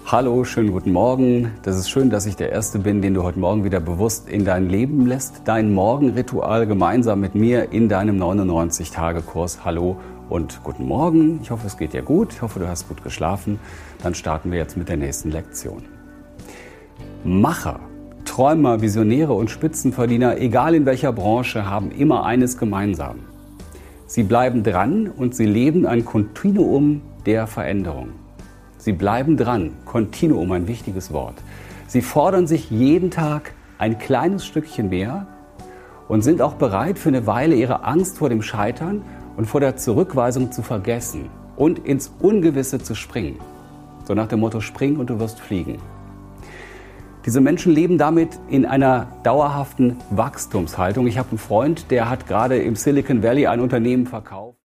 Hallo, schönen guten Morgen. Das ist schön, dass ich der Erste bin, den du heute Morgen wieder bewusst in dein Leben lässt. Dein Morgenritual gemeinsam mit mir in deinem 99-Tage-Kurs. Hallo und guten Morgen. Ich hoffe, es geht dir gut. Ich hoffe, du hast gut geschlafen. Dann starten wir jetzt mit der nächsten Lektion. Macher, Träumer, Visionäre und Spitzenverdiener, egal in welcher Branche, haben immer eines gemeinsam. Sie bleiben dran und sie leben ein Kontinuum der Veränderung. Sie bleiben dran, Kontinuum, ein wichtiges Wort. Sie fordern sich jeden Tag ein kleines Stückchen mehr und sind auch bereit, für eine Weile ihre Angst vor dem Scheitern und vor der Zurückweisung zu vergessen und ins Ungewisse zu springen. So nach dem Motto, spring und du wirst fliegen. Diese Menschen leben damit in einer dauerhaften Wachstumshaltung. Ich habe einen Freund, der hat gerade im Silicon Valley ein Unternehmen verkauft.